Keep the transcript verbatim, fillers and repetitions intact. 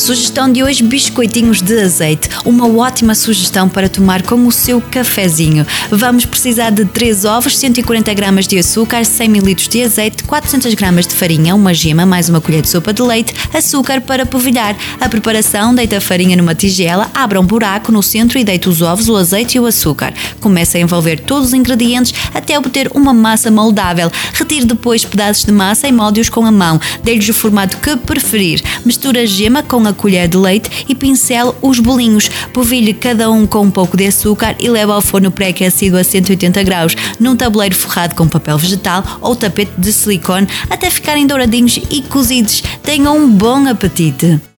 Sugestão de hoje: biscoitinhos de azeite. Uma ótima sugestão para tomar com o seu cafezinho. Vamos precisar de três ovos, cento e quarenta gramas de açúcar, cem mililitros de azeite, quatrocentas gramas de farinha, uma gema, mais uma colher de sopa de leite, açúcar para polvilhar. A preparação: deita a farinha numa tigela, abra um buraco no centro e deita os ovos, o azeite e o açúcar. Comece a envolver todos os ingredientes até obter uma massa moldável. Retire depois pedaços de massa e molde-os com a mão. Dê-lhes o formato que preferir. Misture a gema com a colher de leite e pincele os bolinhos. Polvilhe cada um com um pouco de açúcar e leve ao forno pré-aquecido a cento e oitenta graus, num tabuleiro forrado com papel vegetal ou tapete de silicone, até ficarem douradinhos e cozidos. Tenham um bom apetite!